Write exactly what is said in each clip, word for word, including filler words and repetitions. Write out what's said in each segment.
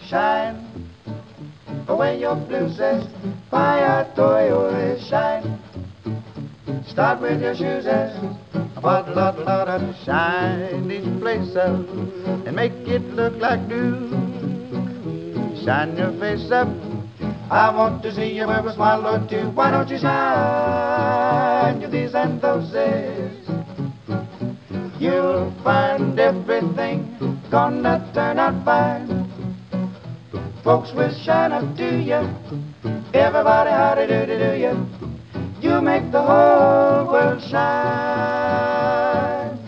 shine away your blueses. Fire to shine. Start with your shoes as a bottle, bottle, bottle, shine each place up and make it look like new. Shine your face up. I want to see you with a smile or two. Why don't you shine your these and thoses? You'll find everything gonna turn out fine. Folks will shine up to you. Everybody, howdy doody do you. You make the whole world shine.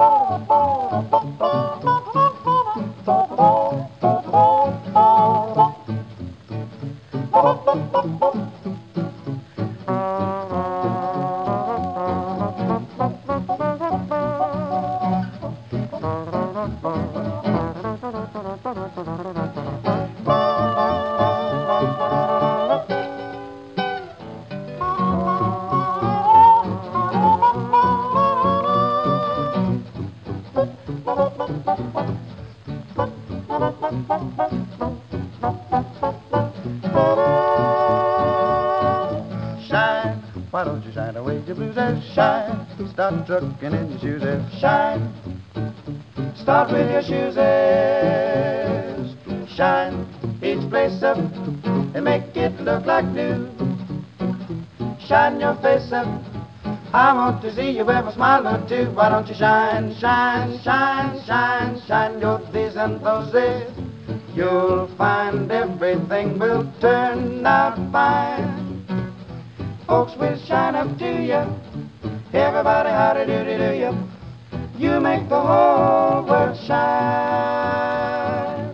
Shine, why don't you shine away your blues and shine? Start trucking in your shoes and shine. Start with your shoes and shine each place up and make it look like new. Shine your face up. I want to see you with a smile or two. Why don't you shine, shine, shine, shine, shine your these and thoses? You'll find everything will turn out fine. Folks will shine up to you. Everybody, howdy doody do you. You make the whole world shine.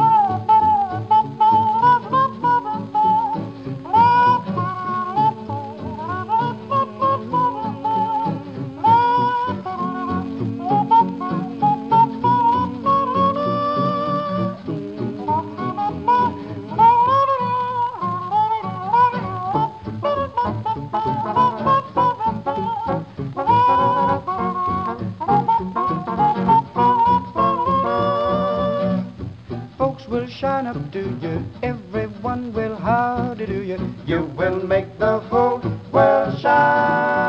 Folks will shine up to you. Everyone will howdy do you. You will make the whole world shine.